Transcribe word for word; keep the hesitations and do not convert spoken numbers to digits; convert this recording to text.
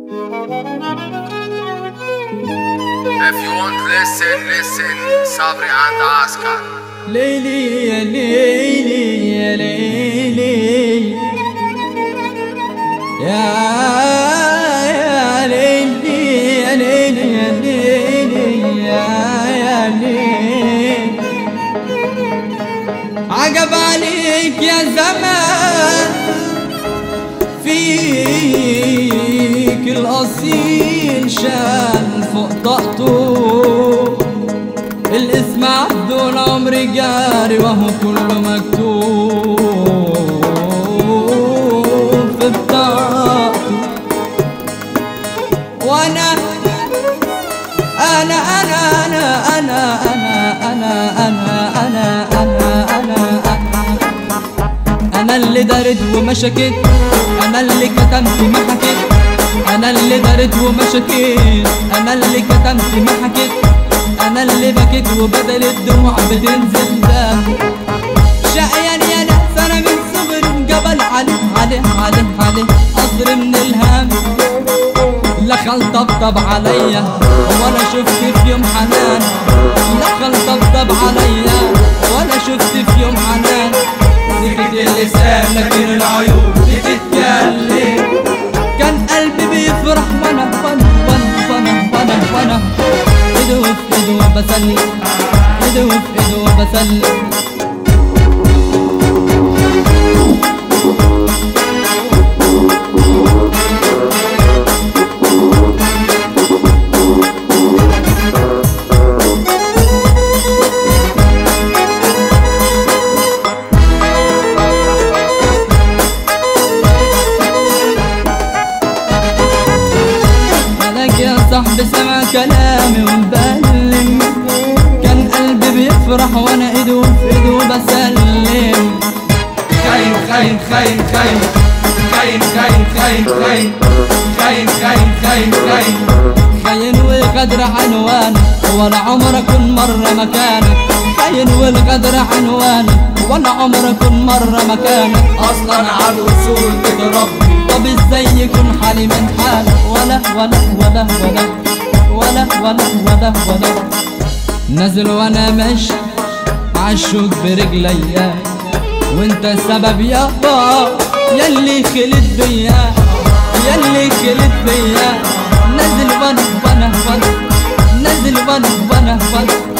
If you want to listen, listen, Sabri and Oscar. ليلي يا ليلي يا ليلي يا يا ليلي يا ليلي يا ليلي يا يا ليلي عجب عليك يا زمان فيك الأصيل شان فوق طاقته الاسم عبدون عمري جاري وهو كله مكتوب في بطاقته وانا انا انا انا انا انا انا انا انا انا انا انا اللي دارت وما شكيت، انا اللي كتمت ما حكيت، انا اللي دارت وما شكيت، انا اللي كتمت ما حكيت، انا اللي بكيت وبدل الدموع بتنزل دم شقيان يا ناس انا من صغر جبل عليه عليه عليه عليه قصر من الهم لا خل طبطب عليا ولا شفت في يوم حنان، لا خل طبطب عليا ولا شفت في يوم حنان. سكت اللسان لكن العيون بتتكلم، كان قلبي بيفرح وانا وانا وانا وانا وانا ايده في ايده وبسلم، ايده في ايده وبسلم. مالك يا صاحبي سمع كلامي ومبلم، كان قلبي بيفرح وانا ايده في ايده بسلم. خاين خاين خاين خاين خاين خاين خاين خاين خاين خاين خاين خاين خاين والغدر عنوانك ولا عمر اكون مرة مكانك، خاين والغدر عنوانك ولا عمر اكون مرة مكانك. اصلا على الوصول بتربي، طب ازاي يكون حالي من حالك ولا ولا ولا ولا ولا ولا ولا ولا نازل وانا ماشي عالشوك برجليا وانت السبب يابا ياللي خلت بيا ياللي خلت بيا نازل وانا وانا وانا نازل وانا وانا وانا